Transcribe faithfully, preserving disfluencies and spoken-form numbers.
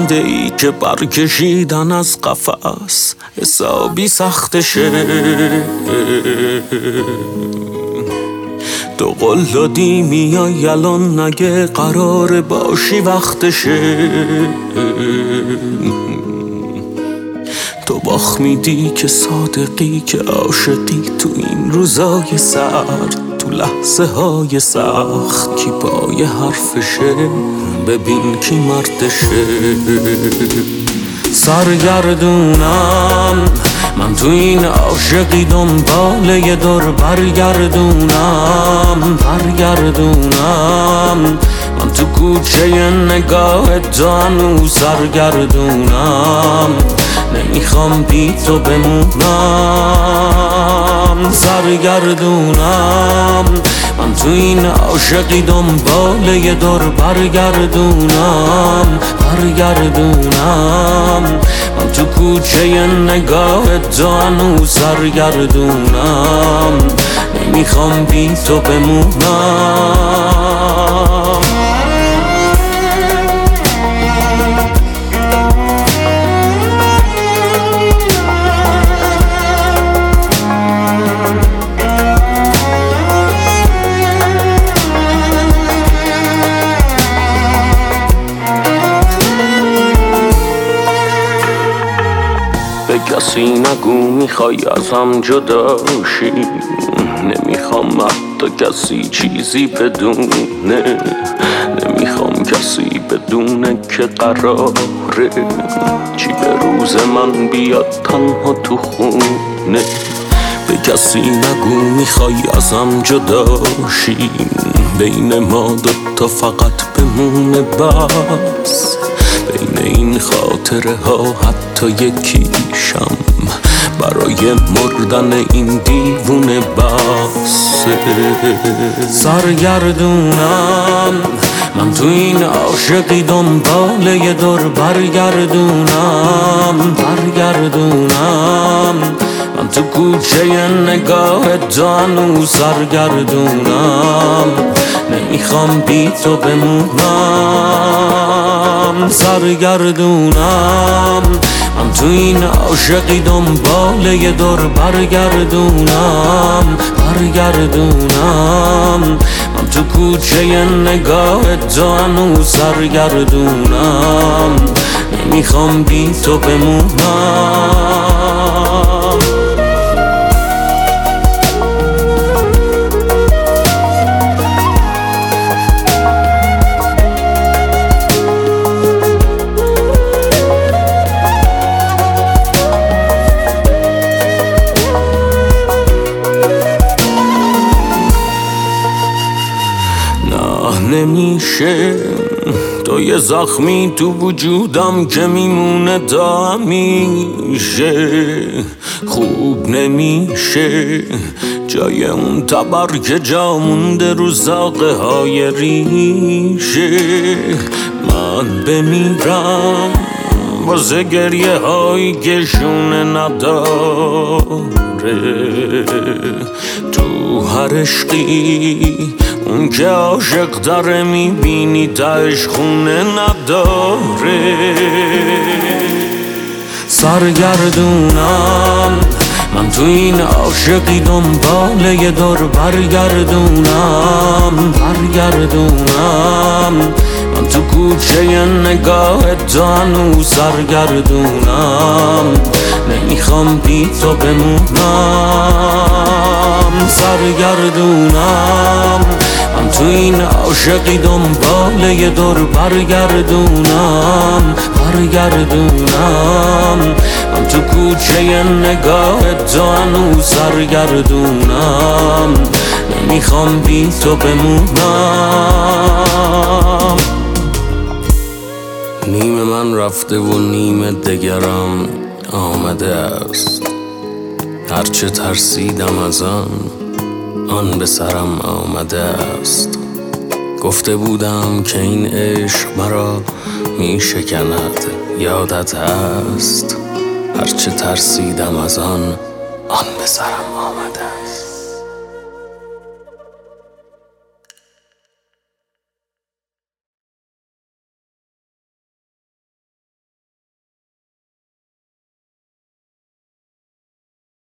پرنده ای که برکشیدن از قفس حسابی سختشه. تو قول دادی میای الان، نگه قرار باشی وقتشه. تو باخ میدی که صادقی، که عاشقی تو این روزای سرد، تو لحظه های سخت کی پای حرفشه، ببین کی مردشه. سرگردونم من تو این عاشقی، دنبال یه دور برگردونم برگردونم من تو کوچه نگاه تو هنوز سرگردونم. نمیخوام بی تو بمونم. سرگردونم من تو این عاشقی، دنبال یه دور برگردونم برگردونم من تو کوچه نگاه تو هنوز سرگردونم. نمیخوام بی تو بمونم. به کسی نگو میخوای ازم جداشی، نمیخوام حتی کسی چیزی بدونه، نمیخوام کسی بدونه که قراره چی به روز من بیاد تنها تو خونه. به کسی نگو میخوای ازم جداشی، بین ما دوتا فقط بمونه بس. بین این خاطره ها حتی یکیشم برای مردن این دیوونه بس. سرگردونم من تو این عاشقی، دنبال یه دور برگردونم برگردونم من تو کوچه نگاه تو هنوز سرگردونم. نمیخوام بی تو بمونم. سرگردونم من تو این عاشقی، دنبال یه دور برگردونم برگردونم من تو کوچه نگاه تو هنوز سرگردونم. نمیخوام بی تو بمونم. نمیشه تو یه زخمی تو وجودم که میمونه تا همیشه. خوب نمیشه جای اون تبر که جا مونده رو زاغه های ریشه. من بمیرم واسه گریه هایی که شونه نداره. تو هر عشقی اون که عاشق داره میبینی تاش خونه نداره. سرگردونم من تو این عاشقی، دنبال یه دور برگردونم برگردونم من تو کوچه نگاه تو هنوز سرگردونم. نمیخوام بی تو بمونم. سرگردونم من تو این عاشقی، دنبال یه دور برگردونم برگردونم من تو کوچه نگاه تو هنوز سرگردونم. نمیخوام بی تو بمونم. نیم من رفته و نیم دگرم آمده است. هرچه ترسیدم از آن آن به سرم آمده است. گفته بودم که این عشق مرا می شکند، یادت هست؟ هرچه ترسیدم از آن آن به سرم آمده است.